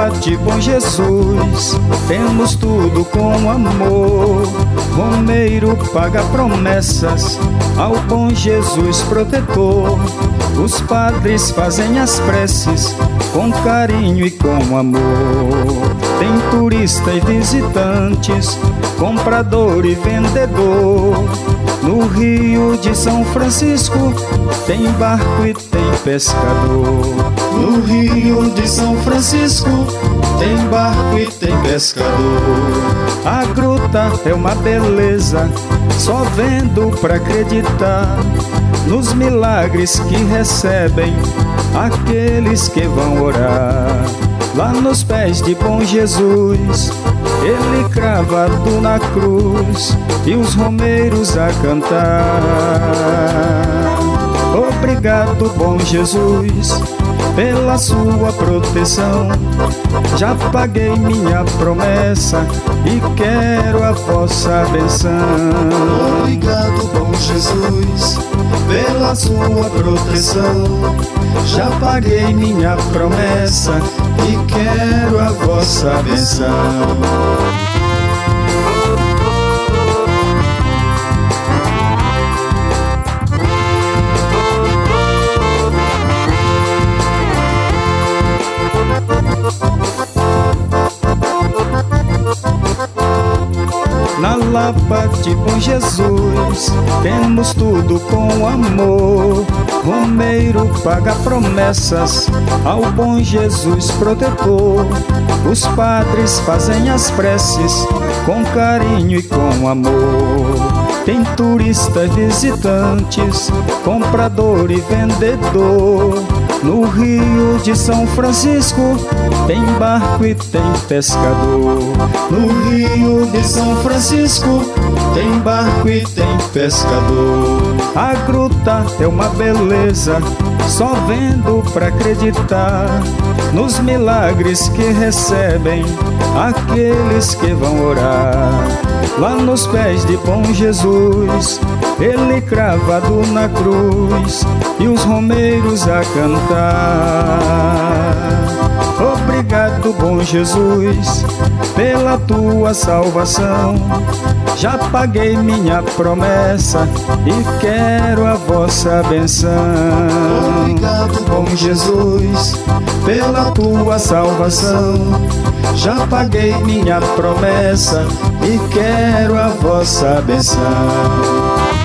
Lapa de Bom Jesus, temos tudo com amor. Romeiro paga promessas ao bom Jesus protetor. Os padres fazem as preces com carinho e com amor. Tem turista e visitantes, comprador e vendedor. No Rio de São Francisco tem barco e tem pescador. No Rio de São Francisco tem barco e tem pescador. A gruta é uma beleza, só vendo pra acreditar nos milagres que recebem aqueles que vão orar. Lá nos pés de bom Jesus, ele cravado na cruz e os romeiros a cantar. Obrigado, bom Jesus, pela sua proteção. Já paguei minha promessa e quero a vossa benção. Obrigado, bom Jesus, pela sua proteção. Já paguei minha promessa e quero a vossa benção. Na Lapa de Bom Jesus, temos tudo com amor. Romeiro paga promessas ao bom Jesus protetor. Os padres fazem as preces com carinho e com amor. Tem turista e visitantes, comprador e vendedor. No Rio de São Francisco tem barco e tem pescador. No Rio de São Francisco tem barco e tem pescador. A gruta é uma beleza, só vendo pra acreditar nos milagres que recebem aqueles que vão orar. Lá nos pés de bom Jesus, ele cravado na cruz e os romeiros a cantar. Obrigado, bom Jesus, pela tua salvação. Já paguei minha promessa e quero a vossa benção. Obrigado, bom Jesus, pela tua salvação. Já paguei minha promessa e quero a vossa benção.